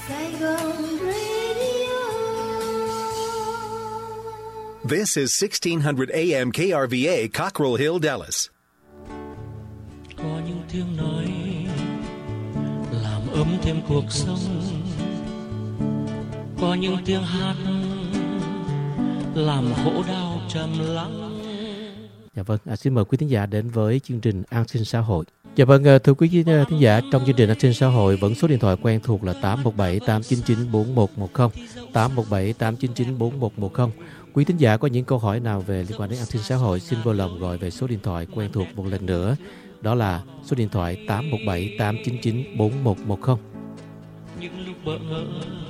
This is 1600 AM KRVA, Cockrell Hill, Dallas. Có những tiếng nói làm ấm thêm cuộc sống, có những tiếng hát làm khổ đau trầm lắng. Dạ vâng, xin mời quý thính giả đến với chương trình An sinh xã hội. Dạ vâng, thưa quý thính giả, trong chương trình An sinh xã hội vẫn số điện thoại quen thuộc là 817 899 4110, 817 899 4110. Quý thính giả có những câu hỏi nào về liên quan đến an sinh xã hội, xin vui lòng gọi về số điện thoại quen thuộc một lần nữa. Đó là số điện thoại 817 899 4110. Những lúc bỡ ngỡ.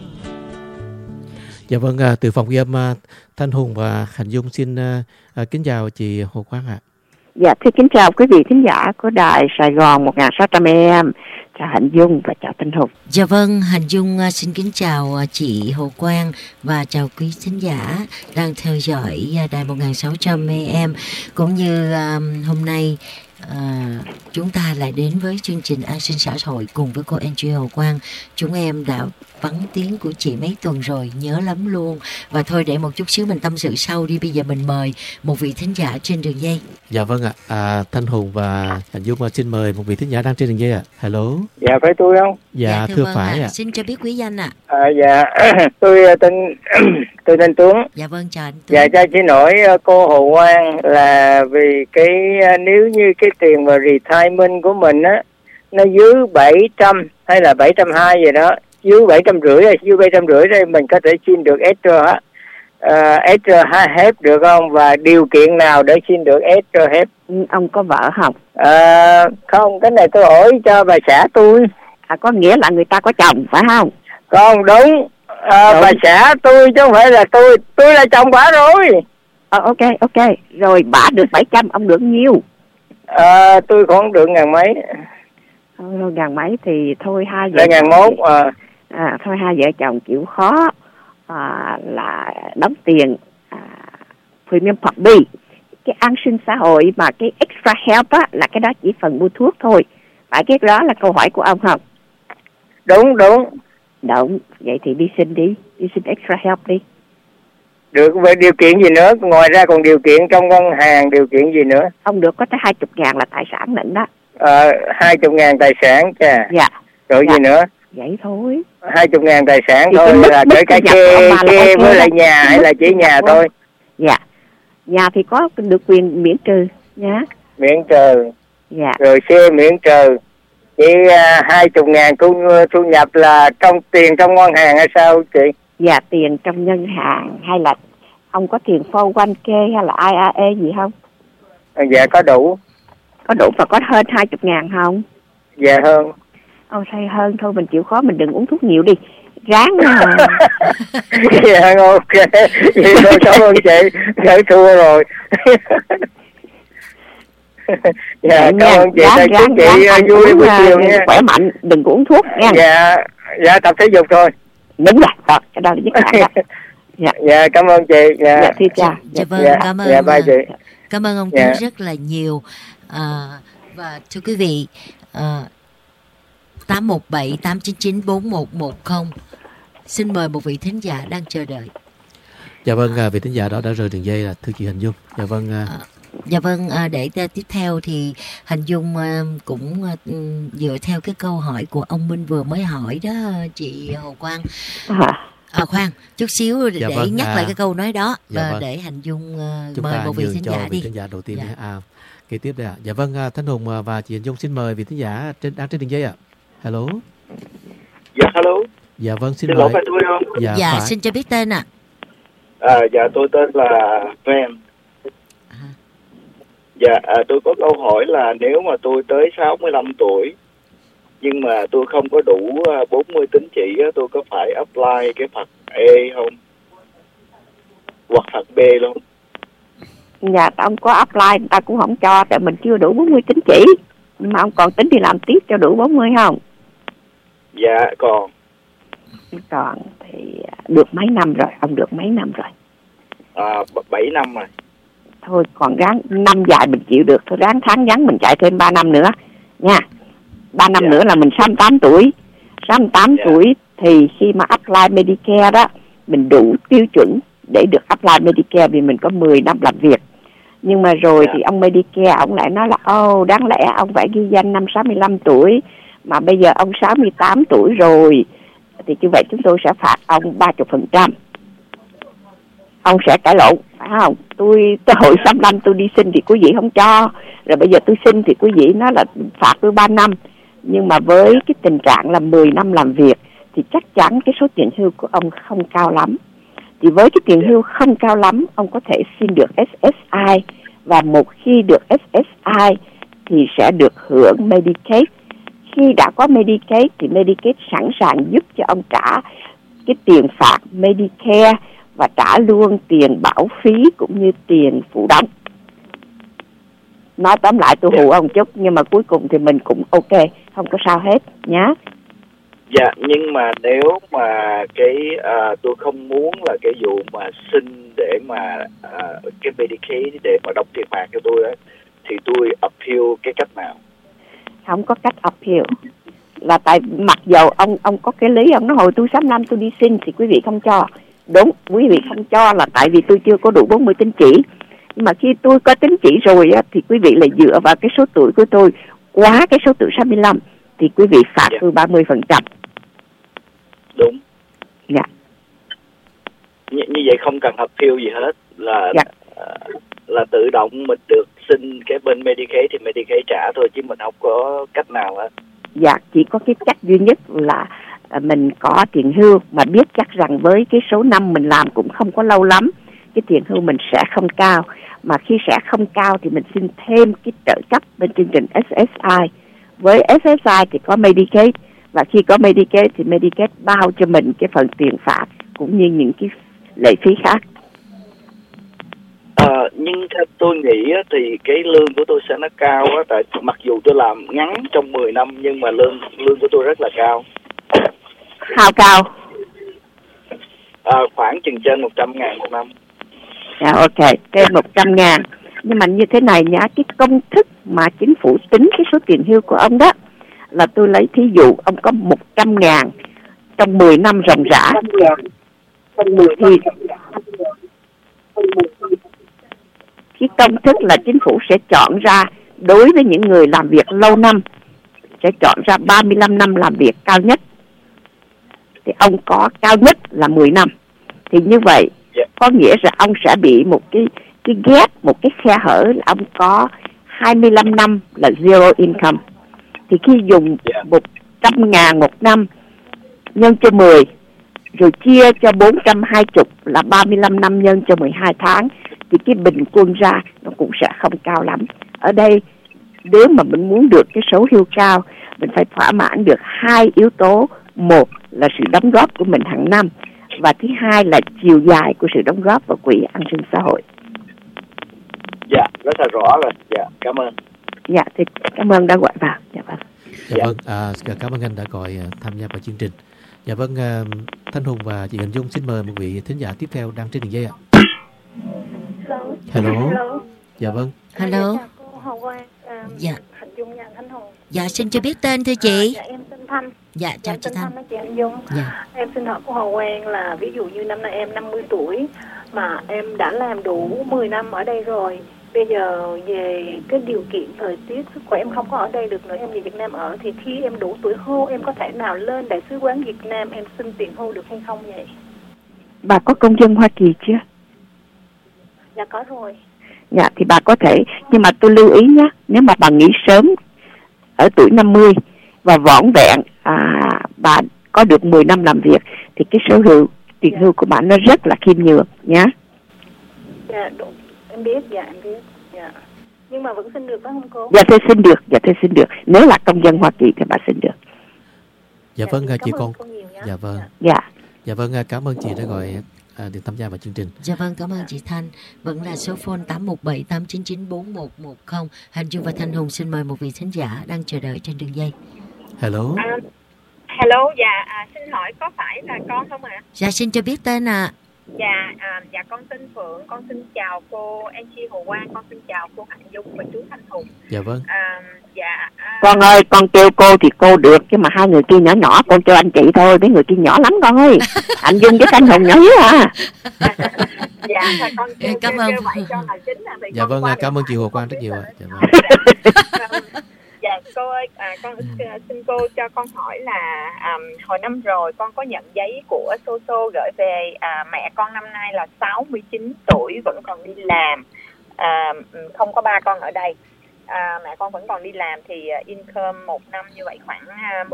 Dạ vâng, từ phòng ghi âm Thanh Hùng và Hạnh Dung xin kính chào chị Hồ Quang ạ. Dạ, thưa kính chào quý vị thính giả của đài Sài Gòn 1600 AM. Chào Hạnh Dung và chào Thanh Hùng. Dạ vâng, Hạnh Dung xin kính chào chị Hồ Quang và chào quý thính giả đang theo dõi đài 1600 AM. Cũng như hôm nay chúng ta lại đến với chương trình An sinh xã hội cùng với cô Angie Hồ Quang. Chúng em đã vắng tiếng của chị mấy tuần rồi, nhớ lắm luôn. Và thôi để một chút xíu mình tâm sự sau đi. Bây giờ mình mời một vị thính giả trên đường dây. Dạ vâng ạ, Thanh Hùng và Hạnh Dung xin mời một vị thính giả đang trên đường dây ạ. Hello. Dạ phải tôi không? Dạ thưa vâng phải ạ. Xin cho biết quý danh ạ. Dạ tôi tên Tuấn. Dạ vâng, chào anh Tuấn. Dạ cho xin hỏi cô Hồ Quang là vì cái nếu như cái tiền mà retirement của mình á nó dưới 700 hay là 720 gì đó, dưới 750 hay dưới 750 đây mình có thể xin được extra help được không, và điều kiện nào để xin được extra help? Ông có vợ không? Không, cái này tôi hỏi cho bà xã tôi. Có nghĩa là người ta có chồng phải không? Còn đúng. Bà xã tôi chứ không phải là tôi là chồng bà rồi. Ok rồi, bà được 700, ông được nhiêu? Tôi còn được ngàn mấy. Ngàn mấy thì thôi hai vợ ngàn mốt. Thôi hai vợ chồng chịu khó là đóng tiền premium public. Cái an sinh xã hội mà cái extra help á là cái đó chỉ phần mua thuốc thôi. Phải cái đó là câu hỏi của ông không? Đúng. Vậy thì đi xin extra help đi. Được, về điều kiện gì nữa? Ngoài ra còn điều kiện trong ngân hàng, điều kiện gì nữa? Ông được có tới 20.000 là tài sản lận đó. 20.000 tài sản cha. Dạ. Rồi gì nữa? Vậy thôi. 20.000 tài sản thì thôi, là kể cả kê với lại nhà hay là chỉ nhà thôi? Dạ. Nhà thì có được quyền miễn trừ nhá. Miễn trừ. Dạ. Rồi xe miễn trừ. Chỉ 20.000 thu nhập là trong tiền trong ngân hàng hay sao chị? Dạ, tiền trong ngân hàng hay là ông có tiền 401k hay là IRA gì không? Dạ có đủ. Có đủ và có hơn 20.000 không? Dạ hơn. Thay hơn thôi, mình chịu khó mình đừng uống thuốc nhiều đi. Ráng Dạ ok. Vậy thôi, cảm ơn chị. Gửi thua rồi. Dạ cảm ơn chị. Chúc chị vui buổi chiều nha. Khỏe mạnh, đừng có uống thuốc nha. Dạ tập thể dục thôi. Đúng rồi, cái đó là dứt khoát đó. Dạ cảm ơn chị. Dạ thưa cha. Dạ vâng, cảm ơn. Dạ bye chị. Cảm ơn ông Tuấn rất là nhiều. Và thưa quý vị, 817 899 4110. Xin mời một vị thính giả đang chờ đợi. Dạ vâng, vị thính giả đó đã rời đường dây là thưa chị Hạnh Dung. Dạ vâng. Dạ vâng, để tiếp theo thì Hạnh Dung cũng dựa theo cái câu hỏi của ông Minh vừa mới hỏi đó chị Hồ Quang. Khoan chút xíu để nhắc lại cái câu nói đó và để Hạnh Dung mời một vị thính giả đi. Thính giả đầu tiên kế tiếp đây ạ. Dạ vâng, Thanh Hùng và chị Hạnh Dung xin mời vị thính giả đang trên đường dây ạ. Hello. Dạ hello. Dạ vâng, xin lỗi. mời. Phải tôi không? Dạ xin cho biết tên ạ. Dạ tôi tên là Van. Dạ tôi có câu hỏi là nếu mà tôi tới 65 tuổi nhưng mà tôi không có đủ 40 tín chỉ, tôi có phải apply cái phần E không? Hoặc phần B luôn? Dạ ông có apply người ta cũng không cho, tại mình chưa đủ 40 tín chỉ. Nhưng mà ông còn tính đi làm tiếp cho đủ 40 không? Dạ còn thì được mấy năm rồi, ông được mấy năm rồi? 7 năm rồi. Thôi còn ráng năm dài mình chịu được, thôi ráng tháng ngắn mình chạy thêm 3 năm nữa nha. 3 năm nữa là mình 68 tuổi. 68 tuổi thì khi mà apply Medicare đó, mình đủ tiêu chuẩn để được apply Medicare vì mình có 10 năm làm việc. Nhưng mà rồi thì ông Medicare, ông lại nói là đáng lẽ ông phải ghi danh năm 65 tuổi, mà bây giờ ông 68 tuổi rồi, thì như vậy chúng tôi sẽ phạt ông 30%. Ông sẽ cãi lộn, phải không? Tôi hồi 65 tôi đi xin thì quý vị không cho, rồi bây giờ tôi xin thì quý vị nói là phạt tôi 3 năm. Nhưng mà với cái tình trạng là 10 năm làm việc thì chắc chắn cái số tiền hưu của ông không cao lắm. Thì với cái tiền hưu không cao lắm, ông có thể xin được SSI, và một khi được SSI thì sẽ được hưởng Medicaid. Khi đã có Medicaid thì Medicaid sẵn sàng giúp cho ông trả cái tiền phạt Medicare và trả luôn tiền bảo phí cũng như tiền phụ đóng. Nói tóm lại tôi hù ông chút, nhưng mà cuối cùng thì mình cũng ok, không có sao hết nhá. Dạ, nhưng mà nếu mà tôi không muốn là cái vụ mà xin để mà cái Medicaid để mà đóng tiền phạt cho tôi á, thì tôi appeal cái cách nào? Không có cách appeal. Là tại mặc dầu ông có cái lý, ông nói hồi tôi 65 tôi đi xin thì quý vị không cho. Đúng, quý vị không cho là tại vì tôi chưa có đủ 40 tín chỉ. Nhưng mà khi tôi có tín chỉ rồi á, thì quý vị lại dựa vào cái số tuổi của tôi quá cái số tuổi 65 thì quý vị phạt tôi 30%. Đúng. Dạ. Như vậy không cần appeal gì hết, là tự động mình được xin cái bên Medicaid thì Medicaid trả thôi, chứ mình không có cách nào hết. Dạ, chỉ có cái cách duy nhất là mình có tiền hưu, mà biết chắc rằng với cái số năm mình làm cũng không có lâu lắm, cái tiền hưu mình sẽ không cao. Mà khi sẽ không cao thì mình xin thêm cái trợ cấp bên chương trình SSI. Với SSI thì có Medicaid, và khi có Medicaid thì Medicaid bao cho mình cái phần tiền phạt cũng như những cái lệ phí khác. Nhưng theo tôi nghĩ á, thì cái lương của tôi sẽ nó cao á, tại mặc dù tôi làm ngắn trong 10 năm nhưng mà lương của tôi rất là cao. How cao? Khoảng chừng trên 100.000 một năm. Dạ ok, trên 100.000. Nhưng mà như thế này nhá, cái công thức mà chính phủ tính cái số tiền hưu của ông đó, là tôi lấy thí dụ ông có 100.000 trong 10 năm ròng rã thì cái công thức là chính phủ sẽ chọn ra, đối với những người làm việc lâu năm sẽ chọn ra 35 năm làm việc cao nhất, thì ông có cao nhất là 10 năm. Thì như vậy có nghĩa là ông sẽ bị một cái gap, một cái khe hở là ông có 25 năm là zero income. Thì khi dùng 100.000 một năm nhân cho 10 rồi chia cho 420 là 35 năm nhân cho 12 tháng thì cái bình quân ra nó cũng sẽ không cao lắm. Ở đây nếu mà mình muốn được cái số hưu cao, mình phải thỏa mãn được hai yếu tố. Một là sự đóng góp của mình hàng năm, và thứ hai là chiều dài của sự đóng góp vào quỹ an sinh xã hội. Dạ, rất là rõ rồi. Dạ, cảm ơn. Dạ, thì cảm ơn đã gọi vào. Dạ vâng. Dạ vâng, cảm ơn anh đã gọi tham gia vào chương trình. Dạ vâng, Thanh Hùng và chị Hình Dung xin mời một vị thính giả tiếp theo đang trên đường dây ạ. Hello. Dạ vâng. Hello. Dạ. Hình Dung nhà Thanh Hùng. Dạ, xin cho biết tên thưa chị. Dạ, em tên Thanh. Dạ, chào chị Thanh. Chị Hình Dung. Dạ. Em xin hỏi cô Hồ Quang là ví dụ như năm nay em 50 tuổi mà em đã làm đủ 10 năm ở đây rồi. Bây giờ về cái điều kiện thời tiết, sức khỏe em không có ở đây được nữa, em về Việt Nam ở, thì khi em đủ tuổi hưu em có thể nào lên Đại sứ quán Việt Nam em xin tiền hưu được hay không vậy? Bà có công dân Hoa Kỳ chưa? Dạ có rồi. Dạ thì bà có thể, nhưng mà tôi lưu ý nhé, nếu mà bà nghỉ sớm ở tuổi 50 và vỏn vẹn bà có được 10 năm làm việc thì cái số hưu, tiền hưu của bà nó rất là khiêm nhường nhé. Dạ đúng, em biết, dạ em biết. Dạ. Nhưng mà vẫn xin được phải không cô? Dạ thưa xin được, dạ thưa xin được. Nếu là công dân Hoa Kỳ thì bà xin được. Dạ vâng, chị con. Dạ vâng. Dạ. Dạ vâng, cảm ơn chị đã gọi được tham gia vào chương trình. Dạ vâng, cảm ơn chị Thanh. Vẫn là số phone 817 899 4110. Hình Dung và Thanh Hùng xin mời một vị thính giả đang chờ đợi trên đường dây. Hello. Hello, dạ xin hỏi có phải là con không ạ? Dạ, xin cho biết tên ạ. Dạ con tên Phượng, con xin chào cô Angie Hồ Quang, con xin chào cô Hạnh Dung và chú Thanh Hùng. Dạ vâng. Con ơi, con kêu cô thì cô được, chứ mà hai người kia nhỏ nhỏ, con kêu anh chị thôi, mấy người kia nhỏ lắm con ơi. Anh Dung với Thanh Hùng nhỏ yếu à. Dạ, con cảm ơn. vậy cho là chính là Dạ vâng, cảm ơn chị Hồ Quang rất nhiều ạ. Dạ vâng. Dạ cô ơi, con xin cô cho con hỏi là hồi năm rồi con có nhận giấy của Soso gửi về mẹ con năm nay là 69 tuổi vẫn còn đi làm, không có ba con ở đây. Mẹ con vẫn còn đi làm thì income một năm như vậy khoảng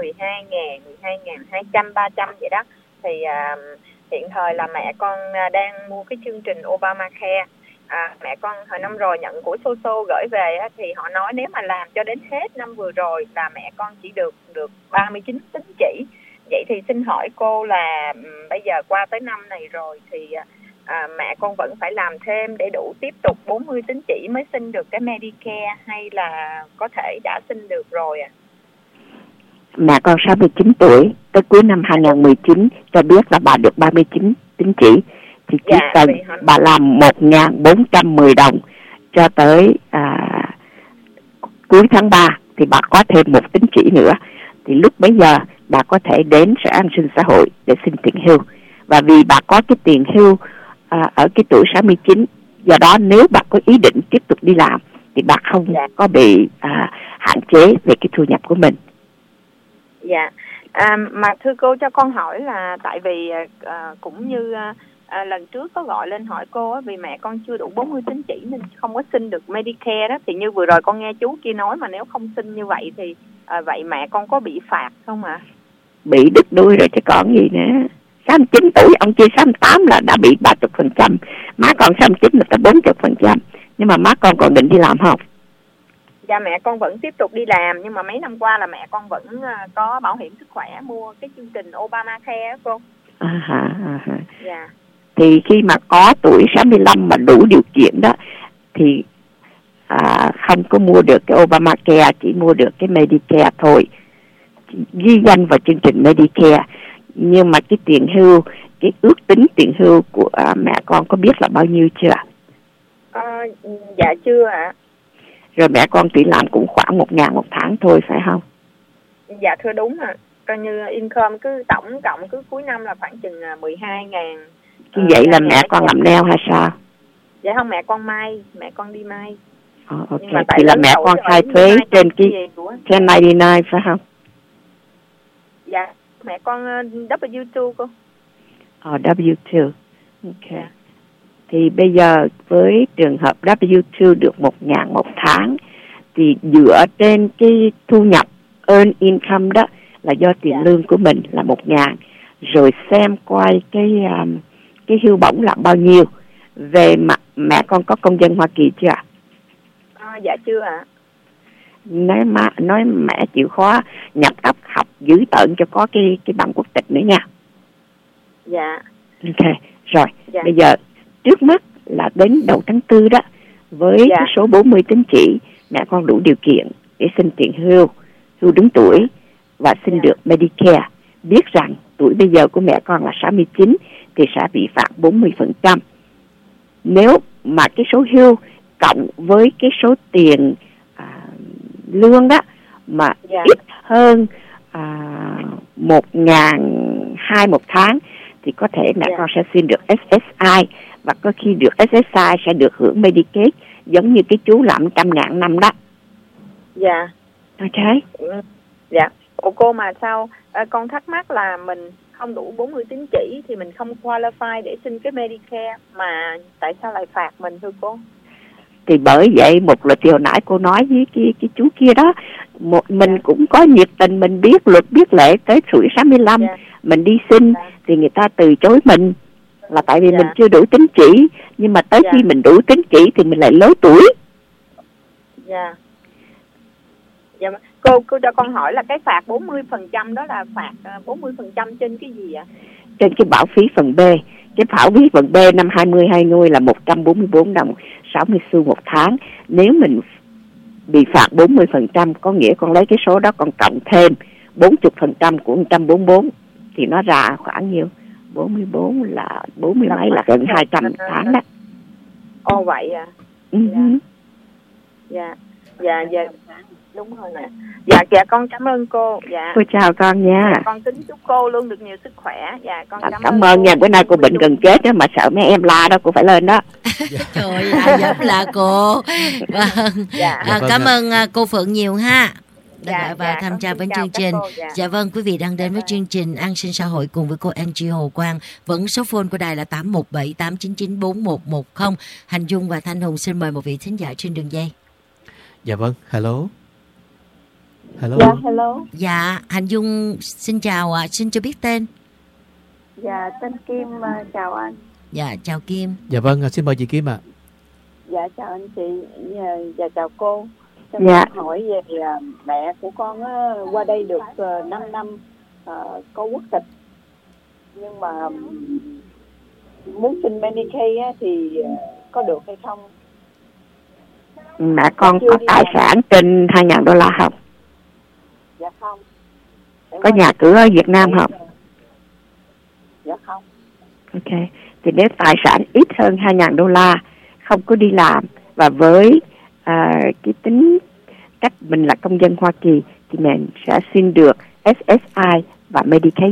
12.200, 300 vậy đó. Thì hiện thời là mẹ con đang mua cái chương trình Obamacare. Mẹ con hồi năm rồi nhận của Soso gửi về thì họ nói nếu mà làm cho đến hết năm vừa rồi là mẹ con chỉ được 39 tín chỉ. Vậy thì xin hỏi cô là bây giờ qua tới năm này rồi thì mẹ con vẫn phải làm thêm để đủ tiếp tục 40 tín chỉ mới xin được cái Medicare, hay là có thể đã xin được rồi ạ? Mẹ con 69 tuổi, tới cuối năm 2019 cho biết là bà được 39 tín chỉ. Thì chỉ cần bà làm 1.410 đồng cho tới cuối tháng 3 thì bà có thêm một tín chỉ nữa. Thì lúc bấy giờ bà có thể đến Sở An sinh xã hội để xin tiền hưu. Và vì bà có cái tiền hưu ở cái tuổi 69, do đó nếu bà có ý định tiếp tục đi làm thì bà không có bị hạn chế về cái thu nhập của mình. Dạ. Mà thưa cô cho con hỏi là tại vì cũng như lần trước có gọi lên hỏi cô á, vì mẹ con chưa đủ 40 tín chỉ nên không có xin được Medicare đó. Thì như vừa rồi con nghe chú kia nói mà nếu không xin như vậy thì vậy mẹ con có bị phạt không ạ? Bị đứt đuôi rồi chứ còn gì nữa. 69 tuổi, ông kia 68 là đã bị 30%, má con 69 là tới 40%. Nhưng mà má con còn định đi làm không? Dạ mẹ con vẫn tiếp tục đi làm, nhưng mà mấy năm qua là mẹ con vẫn có bảo hiểm sức khỏe, mua cái chương trình Obamacare đó cô. Dạ. Thì khi mà có tuổi 65 mà đủ điều kiện đó thì không có mua được cái Obamacare, chỉ mua được cái Medicare thôi, ghi danh vào chương trình Medicare. Nhưng mà cái tiền hưu, cái ước tính tiền hưu của mẹ con có biết là bao nhiêu chưa? Dạ chưa ạ. Rồi mẹ con chỉ làm cũng khoảng 1.000 một tháng thôi phải không? Dạ thưa đúng ạ. Coi như income cứ tổng cộng cứ cuối năm là khoảng chừng 12.000. Như vậy là mẹ con làm nail hay sao? Dạ không, mẹ con may, mẹ con đi may. Ok, thì là mẹ con khai thuế trên cái 1099 phải không? Dạ, mẹ con W2 cô. W2. Ok. Thì bây giờ với trường hợp W2 được 1.000 một tháng thì dựa trên cái thu nhập earn income đó là do tiền lương của mình là 1.000, rồi xem coi cái hưu bổng là bao nhiêu. Về mặt mẹ con có công dân Hoa Kỳ chưa? Dạ chưa ạ. Nói mẹ chịu khó nhập cấp học giữ tận cho có cái bằng quốc tịch nữa nha. Dạ. Ok, rồi. Bây giờ trước mắt là đến đầu tháng 4 đó, với cái số 40 tín chỉ, mẹ con đủ điều kiện để xin tiền hưu đứng tuổi và xin được Medicare. Biết rằng tuổi bây giờ của mẹ con là 69 thì sẽ bị phạt 40%. Nếu mà cái số hưu cộng với cái số tiền lương đó mà ít hơn 1.200 một tháng thì có thể mẹ con sẽ xin được SSI, và có khi được SSI sẽ được hưởng Medicaid giống như cái chú làm 100.000 năm đó. Dạ. Ok. Dạ. Cô mà sao con thắc mắc là mình không đủ 40 tín chỉ thì mình không qualify để xin cái Medicare, mà tại sao lại phạt mình thưa cô? Thì bởi vậy một là hồi nãy cô nói với cái chú kia đó, mình cũng có nhiệt tình, mình biết luật biết lệ tới tuổi 65 mình đi xin thì người ta từ chối mình là tại vì mình chưa đủ tín chỉ, nhưng mà tới khi mình đủ tín chỉ thì mình lại lớn tuổi. Dạ. Dạ cô cho con hỏi là cái phạt 40% đó là phạt 40% trên cái gì ạ? Trên cái bảo phí phần B. Cái bảo phí phần B năm 2020 là 144 đồng 60 xu một tháng. Nếu mình bị phạt 40%, có nghĩa con lấy cái số đó con cộng thêm 40% của 144 thì nó ra khoảng nhiêu? 44 là 40 mấy là gần 200 tháng đó. Ồ vậy à. Dạ đúng rồi nè. Dạ con cảm ơn cô. Dạ. Cô chào con nha. Dạ, con kính chúc cô luôn được nhiều sức khỏe. Dạ con cảm ơn nha. Bữa nay cô bệnh gần chết đó mà sợ mấy em la đó, cô phải lên đó. Trời ơi, giống là cô. Vâng. Cảm ơn cô Phượng nhiều ha. Đã vào tham gia với chương trình. Dạ vâng, quý vị đang đến với chương trình An sinh xã hội cùng với cô Angie Hồ Quang. Vẫn số phone của đài là 817 899 4110. Hành Dung và Thanh Hùng xin mời một vị thính giả trên đường dây. Dạ vâng, hello. Dạ hello. Dạ, Hành Dung xin chào ạ, xin cho biết tên. Dạ tên Kim, chào anh. Dạ chào Kim. Dạ vâng, xin mời chị Kim ạ. Dạ chào anh chị, dạ chào cô. Dạ. Hỏi về mẹ của con qua đây được 5 năm có quốc tịch, nhưng mà muốn xin Medicaid thì có được hay không? Mẹ con có tài sản trên $2,000 không? Dạ không. Có nhà cửa ở Việt Nam không? Dạ không. Ok. Thì nếu tài sản ít hơn $2,000, không có đi làm và với cái tính cách mình là công dân Hoa Kỳ thì mình sẽ xin được SSI và Medicaid.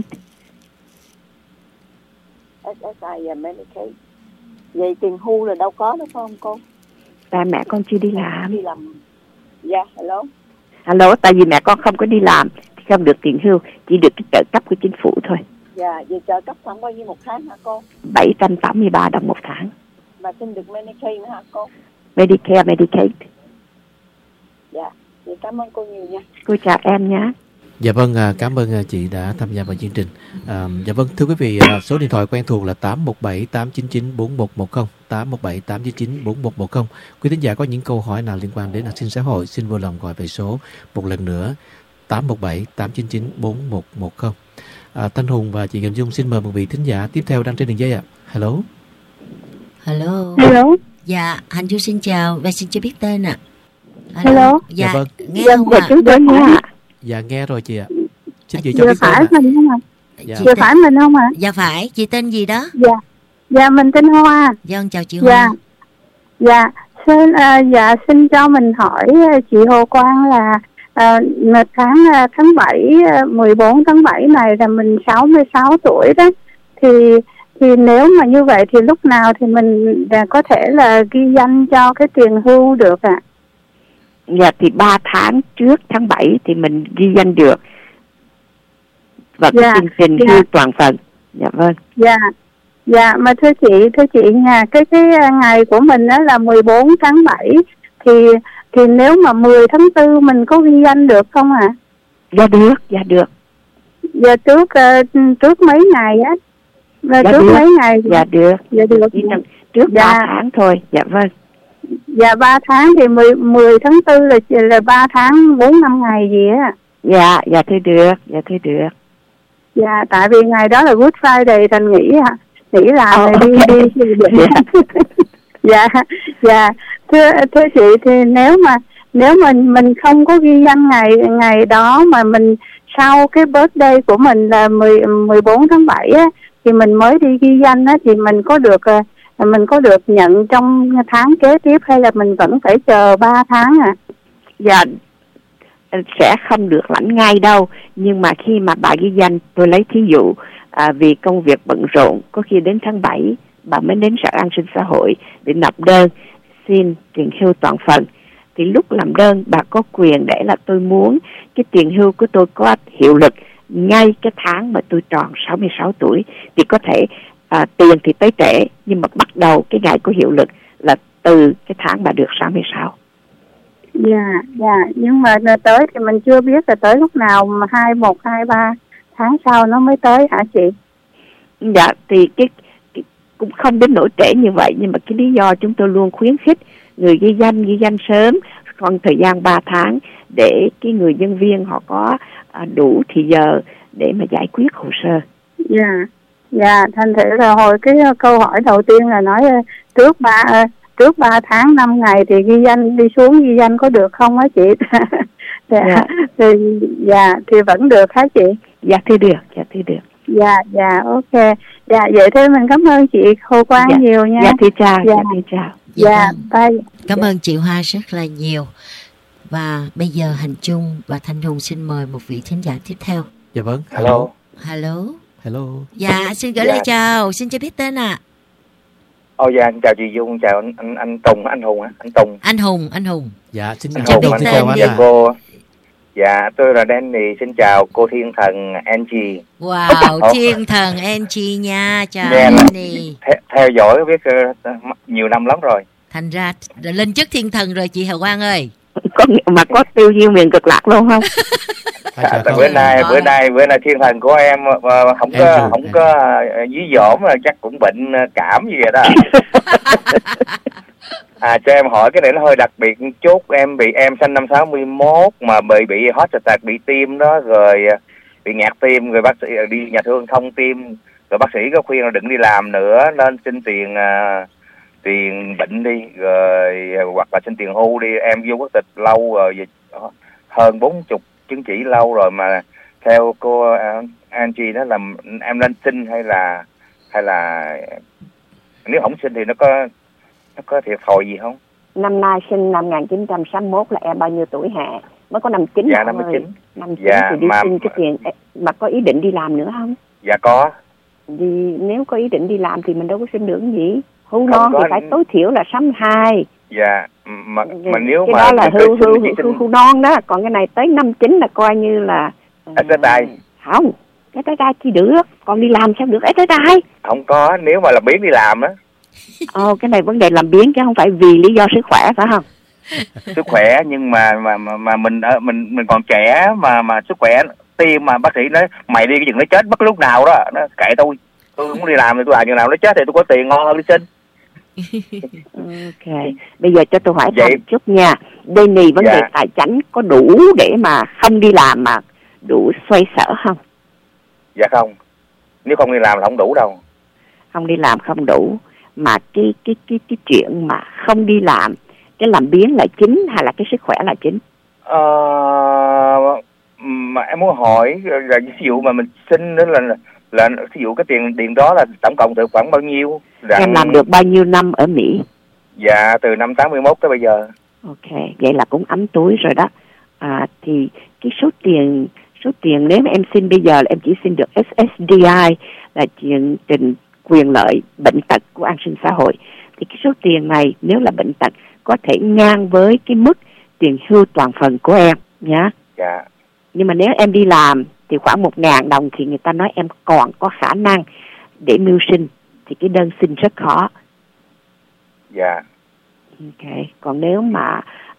SSI và Medicaid. Vậy tiền hưu là đâu có đúng không cô? Tại mẹ con chưa đi làm. Dạ, hello. Hello, tại vì mẹ con không có đi làm thì không được tiền hưu, chỉ được cái trợ cấp của chính phủ thôi. Dạ, vậy trợ cấp khoảng bao nhiêu một tháng hả cô? $783 một tháng. Và xin được Medicaid nữa hả cô? Medicare, Medicaid. Dạ, vậy cảm ơn cô nhiều nha. Cô chào em nhé. Dạ vâng, cảm ơn chị đã tham gia vào chương trình. Dạ vâng, thưa quý vị, số điện thoại quen thuộc là 817 899 4110, 817 899 4110. Quý thính giả có những câu hỏi nào liên quan đến an sinh xã hội, xin vui lòng gọi về số một lần nữa 817 899 4110. Thanh Hùng và chị Ngọc Dung xin mời một vị thính giả tiếp theo đang trên đường dây ạ. Hello. Hello. Dạ, Hành Du xin chào và xin cho biết tên ạ. Hello. Dạ, vâng. Nghe không ạ? Dạ nghe rồi chị ạ. Xin chị cho biết tên ạ. Mình không ạ? Dạ. Vừa phải mình không ạ? Dạ phải, chị tên gì đó? Dạ mình tên Hoa. Vâng, chào chị Hoa. Xin cho mình hỏi chị Hồ Quang là tháng 7, 14 tháng 7 này là mình 66 tuổi đó. Thì nếu mà như vậy thì lúc nào thì mình có thể là ghi danh cho cái tiền hưu được ạ? Dạ thì 3 tháng trước tháng 7 thì mình ghi danh được và cái chương trình hưu toàn phần. Dạ vâng. Dạ mà thưa chị nha, cái ngày của mình đó là 14 tháng 7 thì nếu mà 10 tháng 4 mình có ghi danh được không ạ? Dạ được. Dạ trước mấy ngày á. Mấy ngày. Dạ được. Trước 3 tháng thôi. Dạ vâng. Dạ 3 tháng thì 10 tháng 4 là 3 tháng 4-5 ngày gì á. Dạ thưa được. Dạ tại vì ngày đó là Good Friday thành nghỉ làm rồi đi. Dạ. Thưa chị thì nếu mà mình không có ghi danh ngày đó mà mình sau cái birthday của mình là 14 tháng 7 á thì mình mới đi ghi danh á thì mình có được nhận trong tháng kế tiếp hay là mình vẫn phải chờ 3 tháng à? Dạ sẽ không được lãnh ngay đâu, nhưng mà khi mà bà ghi danh, tôi lấy thí dụ vì công việc bận rộn, có khi đến tháng 7 bà mới đến Sở An sinh xã hội để nộp đơn xin tiền hưu toàn phần, thì lúc làm đơn bà có quyền để là tôi muốn cái tiền hưu của tôi có hiệu lực ngay cái tháng mà tôi tròn 66 tuổi, thì có thể tiền thì tới trễ nhưng mà bắt đầu cái ngày có hiệu lực là từ cái tháng bà được 66. Dạ, nhưng mà tới thì mình chưa biết là tới lúc nào, mà 21, 23 tháng sau nó mới tới hả chị? Dạ, thì cái cũng không đến nỗi trễ như vậy, nhưng mà cái lý do chúng tôi luôn khuyến khích người ghi danh sớm, còn thời gian 3 tháng để cái người nhân viên họ có đủ thì giờ để mà giải quyết hồ sơ. Dạ, thành thử là hồi cái câu hỏi đầu tiên là nói trước 3 tháng 5 ngày thì đi xuống ghi danh có được không hả chị? Dạ. Thì vẫn được hả chị? Dạ thưa được. Dạ, ok. Dạ, vậy thế mình cảm ơn chị Hồ Quang nhiều nha. Dạ, thì chào. Dạ, thì chào. Dạ, bye. Cảm ơn chị Hoa rất là nhiều. Và bây giờ Hành Chung và Thanh Hùng xin mời một vị thính giả tiếp theo. Dạ vâng. Hello. Dạ, xin gửi lời chào. Xin cho biết tên ạ. Dạ, chào chị Dung, chào anh Tùng, anh Hùng hả? Anh Hùng. Dạ, xin chào cô. Dạ, tôi là Danny, xin chào cô thiên thần Angie. Wow, thiên thần Angie nha, chào Danny. Theo dõi biết nhiều năm lắm rồi. Thành ra lên chức thiên thần rồi chị Hào Quang ơi. Có tiêu diêu miền cực lạc luôn không? Bữa nay thiên thần của em không có dí dỏm mà chắc cũng bệnh cảm gì vậy đó. Cho em hỏi cái này nó hơi đặc biệt một chút. Em sinh năm 61 mà bị heart attack, bị tim đó, rồi bị ngạt tim, rồi bác sĩ đi nhà thương thông tim, rồi bác sĩ có khuyên là đừng đi làm nữa, nên xin tiền bệnh đi, rồi hoặc là xin tiền hưu đi. Em vô quốc tịch lâu rồi, hơn 40 chứng chỉ lâu rồi, mà theo cô Angie đó là em nên xin hay là nếu không xin thì nó có thiệt thòi gì không? Năm nay sinh năm 1961 là em bao nhiêu tuổi hả? Mới có 59. Dạ, 59. 59 thì đi xin cái tiền. Mà có ý định đi làm nữa không? Dạ có. Vì nếu có ý định đi làm thì mình đâu có xin được cái gì. Hưu non thì phải tối thiểu là 62. Dạ, mà nếu cái mà đó là hưu non đó, còn cái này tới 59 là coi như là SSI. Không, SSI chỉ được, còn đi làm sao được SSI? Không có, nếu mà làm biến đi làm á. Cái này vấn đề làm biến chứ không phải vì lý do sức khỏe phải không? Sức khỏe, nhưng mà mình còn trẻ mà sức khỏe tim mà bác sĩ nói mày đi cái chừng nó chết bất lúc nào đó, nó kệ tôi không đi làm thì tôi làm chừng nào nó chết thì tôi có tiền ngon hơn đi xin. Ok, bây giờ cho tôi hỏi thăm chút nha. Đây này vấn đề tài chính có đủ để mà không đi làm mà đủ xoay sở không? Dạ không, nếu không đi làm là không đủ đâu. Không đi làm không đủ, mà cái chuyện mà không đi làm, cái làm biếng là chính hay là cái sức khỏe là chính? Mà em muốn hỏi là ví dụ mà mình xin đó là ví dụ cái tiền đó là tổng cộng được khoảng bao nhiêu? Em làm được bao nhiêu năm ở Mỹ? Dạ, từ năm 81 tới bây giờ. Ok, vậy là cũng ấm túi rồi đó. Thì cái số tiền nếu mà em xin bây giờ là em chỉ xin được SSDI, là chương trình quyền lợi bệnh tật của an sinh xã hội. Thì cái số tiền này nếu là bệnh tật có thể ngang với cái mức tiền hưu toàn phần của em nhá. Dạ. Nhưng mà nếu em đi làm thì khoảng 1.000 đồng thì người ta nói em còn có khả năng để mưu sinh, thì cái đơn xin rất khó. Dạ. Ok, còn nếu mà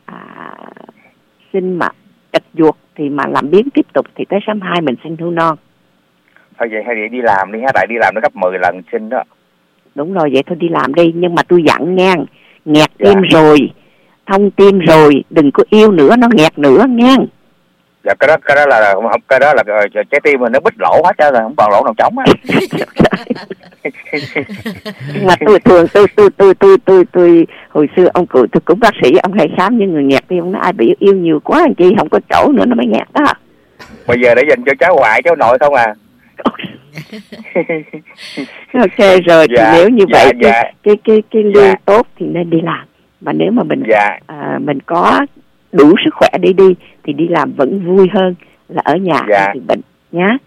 xin mà ít ruột thì mà làm biến tiếp tục thì tới 62 mình xin hưu non. Thôi vậy hay đi làm đi ha, tại đi làm nó gấp 10 lần xin đó. Đúng rồi, vậy thôi đi làm đi, nhưng mà tôi dặn ngang, nghẹt tim rồi, thông tim rồi, đừng có yêu nữa, nó nghẹt nữa ngang. Dạ, cái đó là trái tim mình nó bít lỗ hết trơn rồi, không còn lỗ nào trống á. Mà tôi hồi xưa ông cụ tôi cũng bác sĩ, ông hay khám những người nghẹt tim, ông nói ai bị yêu nhiều quá anh chị không có chỗ nữa nó mới nghẹt đó. Bây giờ để dành cho cháu ngoại cháu nội không à. Ok rồi, thì nếu như vậy cái lương tốt thì nên đi làm. Mà nếu mà mình có đủ sức khỏe để đi thì đi làm vẫn vui hơn là ở nhà thì bệnh nhá.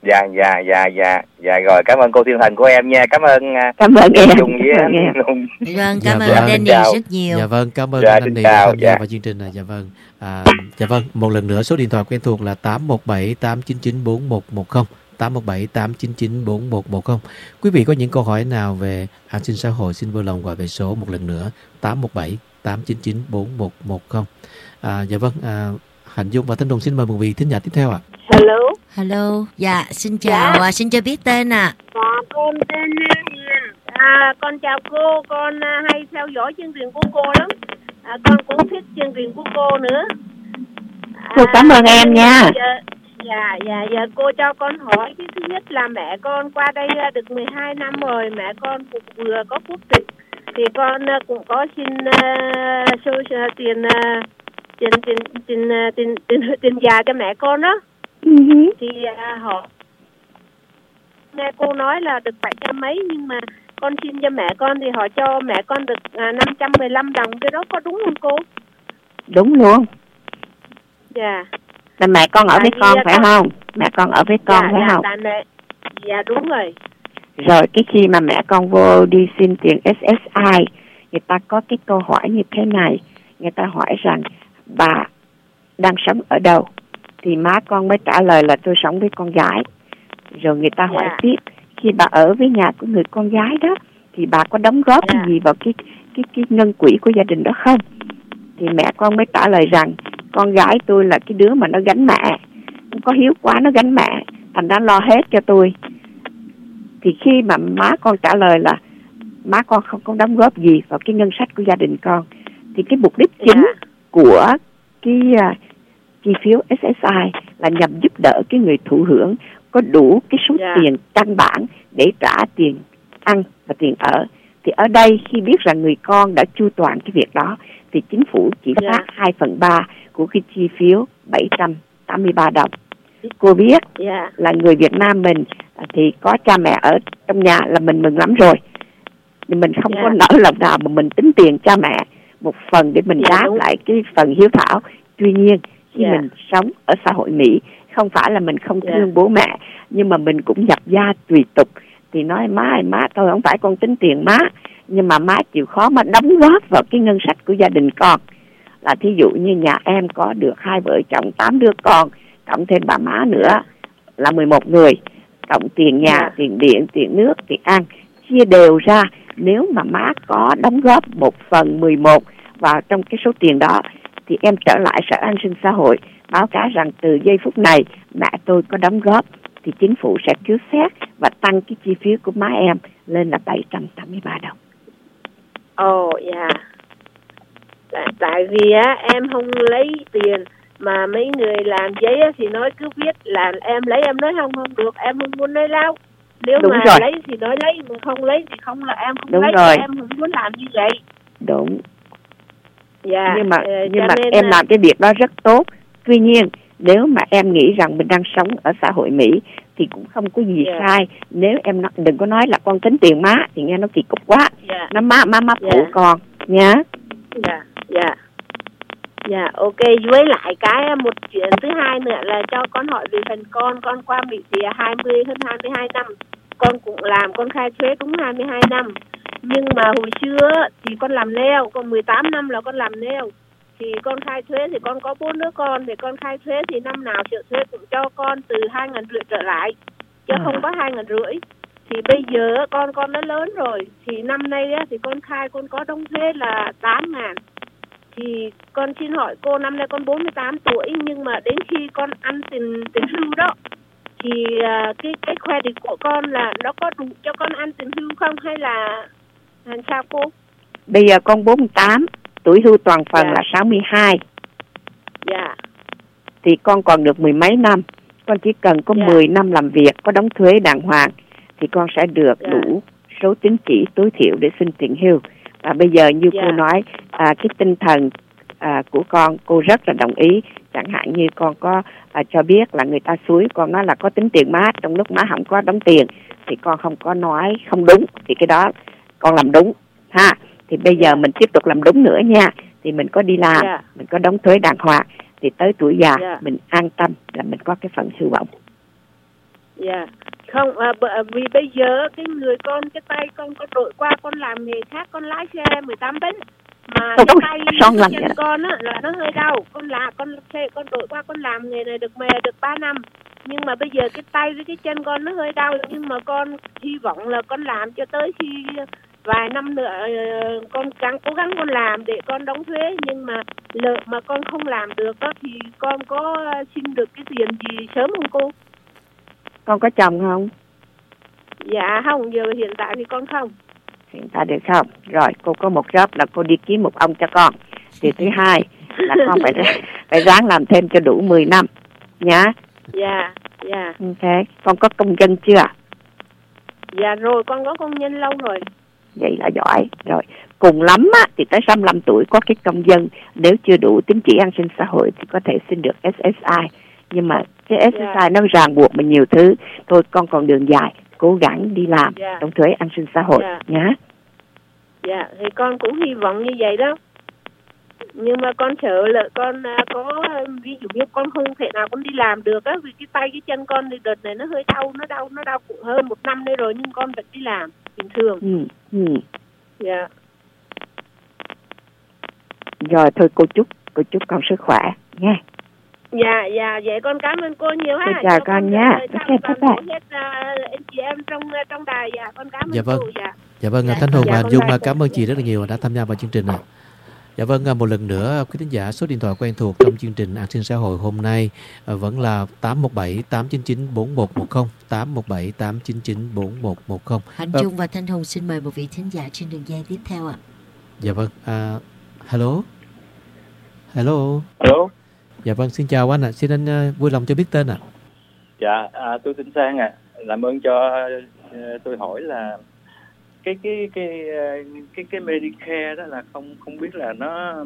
Dạ rồi, cảm ơn cô thiên thần của em nha. Cảm ơn em. Dung với anh Hùng. Vâng, cảm ơn Danny rất nhiều. Dạ vâng, cảm ơn Danny đã tham gia vào chương trình này. Dạ vâng, một lần nữa số điện thoại quen thuộc là 817 899 4110, 817 899 4110. Quý vị có những câu hỏi nào về an sinh xã hội xin vui lòng gọi về số một lần nữa 817 899 4110. Dạ vâng, Hạnh Dung và Thanh Hùng xin mời một vị thính giả tiếp theo ạ. Hello. Dạ, xin chào. Xin cho biết tên ạ. Con tên Hiền. Con chào cô, con hay theo dõi chương trình của cô lắm. Con cũng thích chương trình của cô nữa. Cô cảm ơn em nha. Dạ, cô cho con hỏi cái thứ nhất là mẹ con qua đây được 12 năm rồi, mẹ con cũng vừa có quốc tịch, thì con cũng có xin tiền già cho mẹ con đó. Thì họ nghe cô nói là được 700 mấy, nhưng mà con xin cho mẹ con thì họ cho mẹ con được 515 đồng, cái đó có đúng không cô? Đúng luôn. Dạ. Là mẹ con ở với con phải không? Mẹ con ở với con phải không? Dạ đúng rồi. Rồi cái khi mà mẹ con vô đi xin tiền SSI, người ta có cái câu hỏi như thế này. Người ta hỏi rằng bà đang sống ở đâu? Thì má con mới trả lời là tôi sống với con gái. Rồi người ta hỏi tiếp, khi bà ở với nhà của người con gái đó thì bà có đóng góp cái gì vào cái ngân quỹ của gia đình đó không? Thì mẹ con mới trả lời rằng con gái tôi là cái đứa mà nó gánh mẹ, không có hiếu quá, nó gánh mẹ, thành ra lo hết cho tôi. Thì khi mà má con trả lời là má con không có đóng góp gì vào cái ngân sách của gia đình con, thì cái mục đích chính của cái chi phiếu SSI là nhằm giúp đỡ cái người thụ hưởng có đủ cái số tiền căn bản để trả tiền ăn và tiền ở. Thì ở đây khi biết rằng người con đã chu toàn cái việc đó thì chính phủ chỉ phát 2/3 của cái chi phiếu 783 đồng. Cô biết là người Việt Nam mình thì có cha mẹ ở trong nhà là mình mừng lắm rồi. Nhưng mình không có nỡ lòng nào mà mình tính tiền cha mẹ một phần để mình đáp lại cái phần hiếu thảo. Tuy nhiên khi mình sống ở xã hội Mỹ, không phải là mình không thương bố mẹ, nhưng mà mình cũng nhập gia tùy tục. Thì nói má tôi không phải con tính tiền má, nhưng mà má chịu khó mà đóng góp vào cái ngân sách của gia đình con. Là thí dụ như nhà em có được 2 vợ chồng 8 đứa con, cộng thêm bà má nữa là 11 người, cộng tiền nhà, tiền điện, tiền nước, tiền ăn, chia đều ra. Nếu mà má có đóng góp 1/11 vào trong cái số tiền đó, thì em trở lại Sở An sinh xã hội báo cáo rằng từ giây phút này mẹ tôi có đóng góp, thì chính phủ sẽ cứu xét và tăng cái chi phí của má em lên là 783 đồng. Tại vì em không lấy tiền, mà mấy người làm giấy thì nói cứ viết là em lấy, em nói không được, em không muốn lấy lao. Nếu Đúng mà rồi. lấy thì nói lấy, mà không lấy thì không, là em không Đúng lấy, rồi. em không muốn làm như vậy. Đúng. Nhưng mà em làm cái việc đó rất tốt. Tuy nhiên nếu mà em nghĩ rằng mình đang sống ở xã hội Mỹ thì cũng không có gì sai. Nếu em đừng có nói là con tính tiền má thì nghe nó kỳ cục quá. Nó má phụ con nhá. Ok. Với lại cái một chuyện thứ hai nữa là cho con hỏi về phần con qua Mỹ thì hơn 22 năm. Con cũng làm, con khai thuế cũng 22 năm. Nhưng mà hồi xưa thì con làm nail, còn 18 năm là con làm nail. Thì con khai thuế thì con có 4 đứa con, thì con khai thuế thì năm nào triệu thuế cũng cho con từ 2.500 trở lại, chứ không có 2.500. Thì bây giờ con đã lớn rồi, thì năm nay thì con khai con có đóng thuế là 8.000. Thì con xin hỏi cô, năm nay con 48 tuổi, nhưng mà đến khi con ăn tiền hưu đó, thì cái credit của con là nó có đủ cho con ăn tiền hưu không, hay là sao cô? Bây giờ con 48, tuổi hưu toàn phần là 62. Thì con còn được 10 mấy năm. Con chỉ cần có 10 năm làm việc, có đóng thuế đàng hoàng, thì con sẽ được đủ số tín chỉ tối thiểu để xin tiền hưu. Và bây giờ như cô nói, cái tinh thần của con, cô rất là đồng ý. Chẳng hạn như con có cho biết là người ta xúi con nói là có tính tiền má, trong lúc má không có đóng tiền, thì con không có nói không đúng, thì cái đó con làm đúng ha. Thì bây giờ mình tiếp tục làm đúng nữa nha. Thì mình có đi làm, mình có đóng thuế đàng hoàng, thì tới tuổi già mình an tâm là mình có cái phần hưu bổng. Không, vì bây giờ cái người con, cái tay con có đổi qua con làm nghề khác, con lái xe 18 tấn mà cái tay cái chân con á là nó hơi đau. Con đổi qua con làm nghề này được 3 năm, nhưng mà bây giờ cái tay với cái chân con nó hơi đau, nhưng mà con hy vọng là con làm cho tới khi vài năm nữa con cố gắng con làm để con đóng thuế. Nhưng mà lỡ mà con không làm được đó thì con có xin được cái tiền gì sớm không cô? Con có chồng không? Dạ không, giờ hiện tại thì con không. Hiện tại được không? Rồi, cô có một job là cô đi kiếm một ông cho con. Thì thứ hai là con phải ráng làm thêm cho đủ 10 năm nhá. Ok, con có công dân chưa? Dạ rồi, con có công nhân lâu rồi. Vậy là giỏi. Rồi, cùng lắm á thì tới 65 tuổi có cái công dân, nếu chưa đủ tín chỉ an sinh xã hội thì có thể xin được SSI. Nhưng mà cái SSI nó ràng buộc mình nhiều thứ. Thôi con còn đường dài, cố gắng đi làm Dạ. đóng thuế an sinh xã hội Dạ. nhá. Dạ, thì con cũng hy vọng như vậy đó. Nhưng mà con sợ là con có ví dụ như con không thể nào con đi làm được á, vì cái tay cái chân con thì đợt này nó hơi đau, nó đau cũng hơn 1 năm đây rồi, nhưng con vẫn đi làm bình thường. Dạ. Rồi thôi cô chúc con sức khỏe nha. Dạ, vậy con cảm ơn cô nhiều ha. Chào con nha. Hết anh chị em trong đài. Dạ, con cảm ơn Dạ vâng. cô. Dạ vâng, Thanh Hùng và con Dung bye. cảm ơn chị rất là nhiều đã tham gia vào chương trình ạ. Dạ vâng, một lần nữa quý thính giả, số điện thoại quen thuộc trong chương trình An sinh xã hội hôm nay vẫn là 817 899 4110, 817 899 4110. Hạnh Dung và Thanh Hùng xin mời một vị thính giả trên đường dây tiếp theo ạ. Dạ vâng, hello. Hello. Dạ vâng, xin chào anh ạ. Xin anh vui lòng cho biết tên ạ. Dạ, tôi tên Sang ạ. Làm ơn cho tôi hỏi là cái Medicare đó là không biết là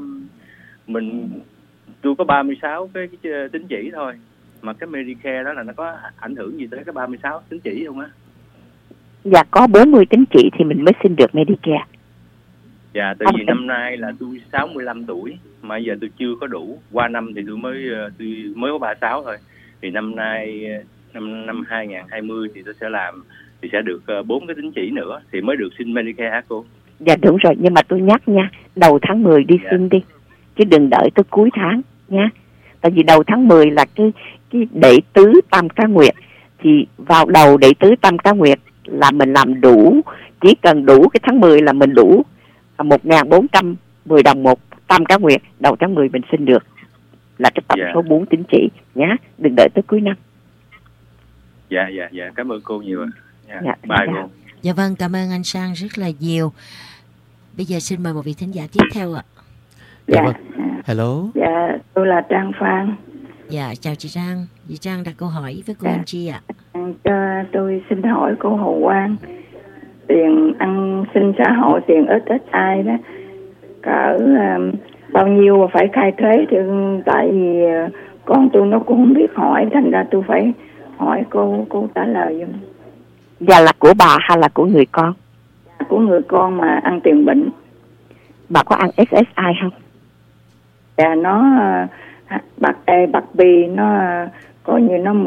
tôi có 36 cái tín chỉ thôi, mà cái Medicare đó là nó có ảnh hưởng gì tới cái 36 tín chỉ không á? Dạ, có 40 tín chỉ thì mình mới xin được Medicare. Dạ, tại vì năm nay là tôi 65 tuổi mà giờ tôi chưa có đủ. Qua năm thì tôi mới có 36 thôi. Thì năm nay năm 2020 thì tôi sẽ làm thì sẽ được 4 cái tín chỉ nữa thì mới được xin Medicare hả cô? Dạ đúng rồi, nhưng mà tôi nhắc nha, đầu tháng 10 đi xin đi, chứ đừng đợi tới cuối tháng nha. Tại vì đầu tháng 10 là cái đệ tứ tam cá nguyệt, thì vào đầu đệ tứ tam cá nguyệt là mình làm đủ, chỉ cần đủ cái tháng 10 là mình đủ 1.410 đồng một tam cá nguyệt, đầu tháng 10 mình xin được là cái tổng số 4 tín chỉ nhá, đừng đợi tới cuối năm. Dạ, cảm ơn cô nhiều ạ. Bye cô. Dạ vâng, cảm ơn anh Sang rất là nhiều. Bây giờ xin mời một vị thính giả tiếp theo ạ. Dạ vâng. Hello. Dạ, tôi là Trang Phan. Dạ, chào chị Trang. Chị Trang đặt câu hỏi với cô Anh Chi ạ. Tôi xin hỏi cô Hồ Quang, tiền an sinh xã hội, tiền SSI đó, cỡ bao nhiêu mà phải khai thuế? Thì tại vì con tôi nó cũng không biết hỏi, thành ra tôi phải hỏi cô trả lời giùm. Dạ, là của bà hay là của người con? Của người con mà ăn tiền bệnh. Bà có ăn SSI không? Dạ, nó bạc A bạc B nó coi như nó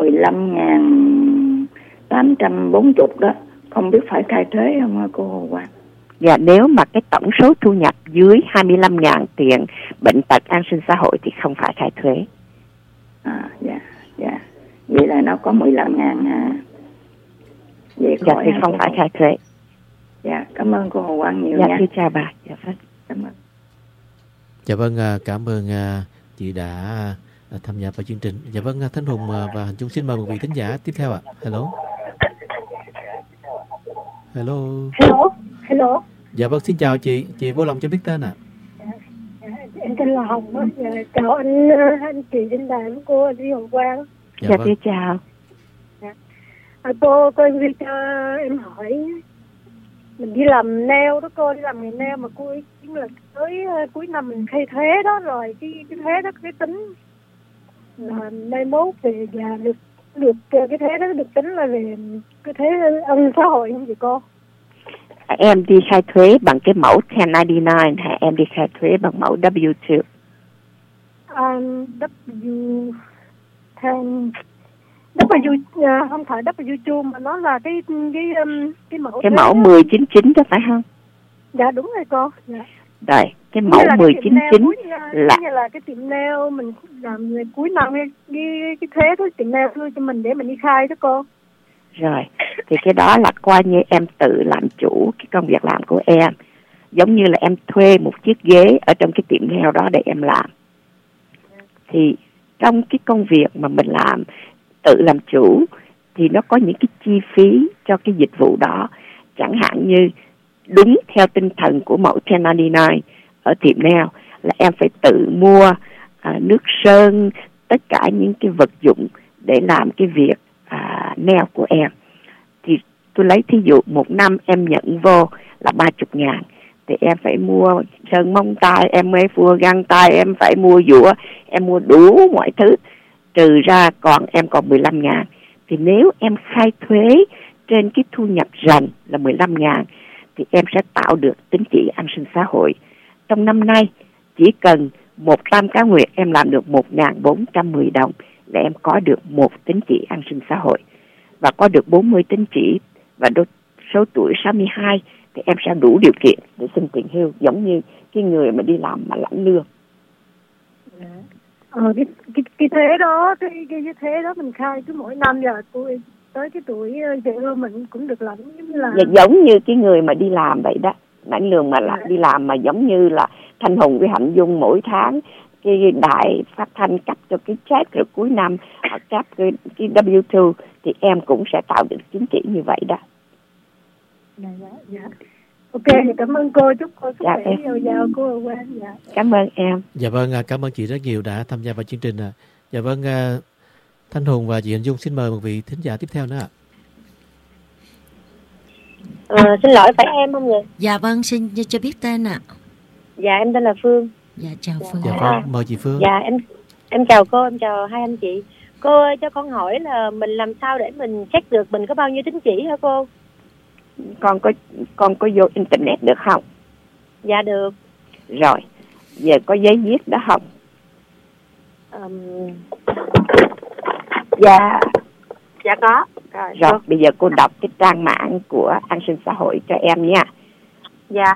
15.840 đó, không biết phải khai thuế không cô Hồ Quang? Dạ, nếu mà cái tổng số thu nhập dưới 25.000 tiền bệnh tật an sinh xã hội thì không phải khai thuế. Dạ. Vậy là nó có 15.000 à. Vậy dạ thì không phải khai thuế. Dạ, cảm ơn cô Hồ Quang nhiều nha. Dạ, thưa chào bà. Dạ vâng. Cảm ơn. Dạ vâng, cảm ơn chị đã tham gia vào chương trình. Dạ vâng, Thanh Hùng và Hành Trung xin mời một vị thính giả tiếp theo ạ. Hello. Dạ vâng, xin chào chị vui lòng cho biết tên ạ. Em tên là Hồng đó. Chào anh chị trên đài với cô Lý Hồng Quang. Dạ vâng. Chào. Cô cho em hỏi, mình đi làm nail đó cô, đi làm nghề nail mà cô chính là tới cuối năm mình khai thuế đó, rồi cái thuế đó cái tính là mai mốt về già được cái thuế đó được tính là về cái thuế an xã hội không chị cô? Em đi khai thuế bằng cái mẫu 1099 hay em đi khai thuế bằng mẫu W2? Không phải W2 mà nó là cái mẫu. Cái mẫu 1099 đó phải không? Dạ đúng rồi cô. Dạ. Rồi, cái mẫu 1099 là cái tiệm nail mình làm cuối năm cái thuế của tiệm nail đưa cho mình để mình đi khai đó cô. Rồi, thì cái đó là coi như em tự làm chủ cái công việc làm của em. Giống như là em thuê một chiếc ghế ở trong cái tiệm nail đó để em làm. Thì trong cái công việc mà mình làm, tự làm chủ, thì nó có những cái chi phí cho cái dịch vụ đó. Chẳng hạn như đúng theo tinh thần của mẫu 1099 ở tiệm nail là em phải tự mua nước sơn, tất cả những cái vật dụng để làm cái việc nail của em. Thì tôi lấy thí dụ một năm em nhận vô là 30.000, thì em phải mua sơn móng tay, em mới mua găng tay, em phải mua dũa, em mua đủ mọi thứ, trừ ra còn em còn 15.000. Thì nếu em khai thuế trên cái thu nhập ròng là 15.000 thì em sẽ tạo được tín chỉ an sinh xã hội. Trong năm nay chỉ cần 100 cá nguyệt em làm được 1.410 đồng là em có được một tín chỉ an sinh xã hội, và có được 40 tín chỉ và số tuổi 62 thì em sẽ đủ điều kiện để xin tiền hưu, giống như cái người mà đi làm mà lãnh lương. Cái thế đó, cái thế đó mình khai cứ mỗi năm, giờ tôi tới cái tuổi về hưu mình cũng được lãnh giống như cái người mà đi làm vậy đó, lãnh lương mà đi làm mà giống như là Thanh Hùng với Hạnh Dung mỗi tháng cái đài phát thanh cấp cho cái check rồi cuối năm họ cấp cái W2 thì em cũng sẽ tạo được chính trị như vậy đó. Dạ. Ok, thì cảm ơn cô, chúc cô sức khỏe dồi dào cô Quang. Dạ. Cảm ơn em. Dạ vâng, cảm ơn chị rất nhiều đã tham gia vào chương trình. Dạ vâng, Thanh Hùng và chị Hạnh Dung xin mời một vị thính giả tiếp theo nữa ạ. Xin lỗi, phải em không nhỉ? Dạ vâng, xin cho biết tên ạ. Dạ, em tên là Phương. Dạ, chào Phương. Dạ vâng, mời chị Phương. Dạ, em chào cô, em chào hai anh chị. Cô ơi, cho con hỏi là mình làm sao để mình check được mình có bao nhiêu tín chỉ hả cô? Con có vô internet được không? Dạ được. Rồi, giờ có giấy viết đó không? Dạ có. Rồi, bây giờ cô đọc cái trang mạng của an sinh xã hội cho em nha. Dạ.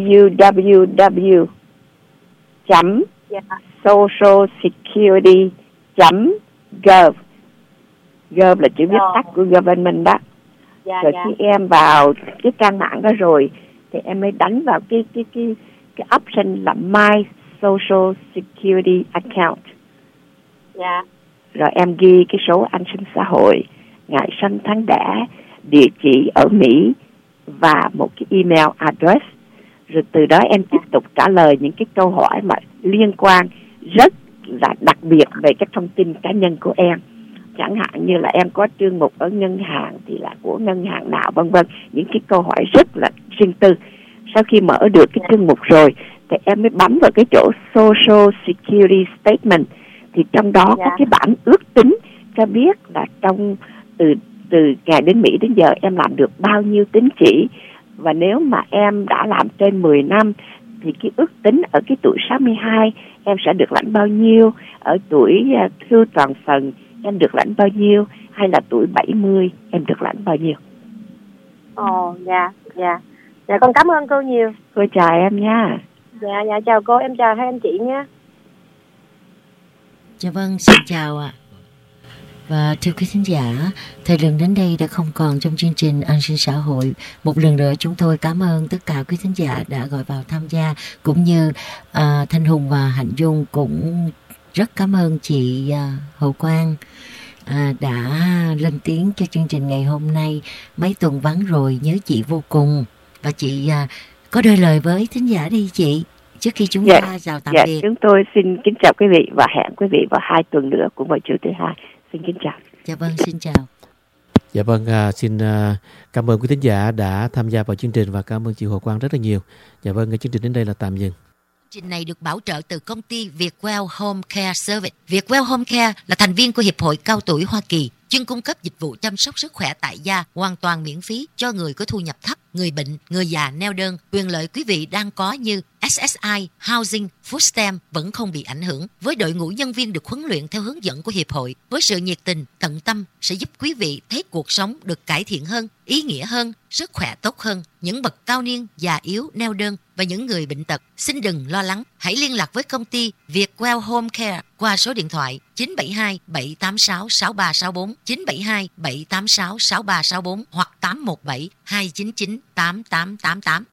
www.socialsecurity.gov. Gov là chữ viết tắt của government đó. Rồi khi em vào cái trang mạng đó rồi thì em mới đánh vào cái option là My Social Security Account. Dạ. Rồi em ghi cái số an sinh xã hội, ngày sinh tháng đẻ, địa chỉ ở Mỹ và một cái email address. Rồi từ đó em tiếp tục trả lời những cái câu hỏi mà liên quan rất là đặc biệt về các thông tin cá nhân của em. Chẳng hạn như là em có trương mục ở ngân hàng thì là của ngân hàng nào, vân vân, những cái câu hỏi rất là riêng tư. Sau khi mở được cái trương mục rồi thì em mới bấm vào cái chỗ Social Security Statement, thì trong đó có cái bản ước tính cho biết là trong từ ngày đến Mỹ đến giờ em làm được bao nhiêu tín chỉ, và nếu mà em đã làm trên 10 năm thì cái ước tính ở cái tuổi 62 em sẽ được lãnh bao nhiêu, ở tuổi hưu toàn phần em được lãnh bao nhiêu, hay là tuổi 70 em được lãnh bao nhiêu. Dạ, con cảm ơn cô nhiều. Cô chào em nha. Dạ, chào cô, em chào hai anh chị nha. Dạ vâng, xin chào ạ. Và thưa quý thính giả, thời lượng đến đây đã không còn trong chương trình An sinh xã hội. Một lần nữa chúng tôi cảm ơn tất cả quý thính giả đã gọi vào tham gia, cũng như Thanh Hùng và Hạnh Dung. Cũng rất cảm ơn chị Hồ Quang đã lên tiếng cho chương trình ngày hôm nay. Mấy tuần vắng rồi, nhớ chị vô cùng. Và chị có đôi lời với thính giả đi chị, trước khi chúng ta chào tạm biệt. Chúng tôi xin kính chào quý vị và hẹn quý vị vào 2 tuần nữa của buổi chiều thứ 2. Xin kính chào. Dạ vâng, xin chào. Dạ vâng, xin cảm ơn quý thính giả đã tham gia vào chương trình và cảm ơn chị Hồ Quang rất là nhiều. Dạ vâng, chương trình đến đây là tạm dừng. Chương trình này được bảo trợ từ công ty Vietwell Home Care Service. Vietwell Home Care là thành viên của Hiệp hội Cao tuổi Hoa Kỳ, chuyên cung cấp dịch vụ chăm sóc sức khỏe tại gia hoàn toàn miễn phí cho người có thu nhập thấp, người bệnh, người già neo đơn. Quyền lợi quý vị đang có như SSI, Housing, Food Stamp vẫn không bị ảnh hưởng, với đội ngũ nhân viên được huấn luyện theo hướng dẫn của Hiệp hội. Với sự nhiệt tình, tận tâm sẽ giúp quý vị thấy cuộc sống được cải thiện hơn, ý nghĩa hơn, sức khỏe tốt hơn. Những bậc cao niên, già yếu, neo đơn và những người bệnh tật, xin đừng lo lắng. Hãy liên lạc với công ty Vietwell Home Care qua số điện thoại 972 786 6364, 972 786 6364 hoặc 817 299 8888.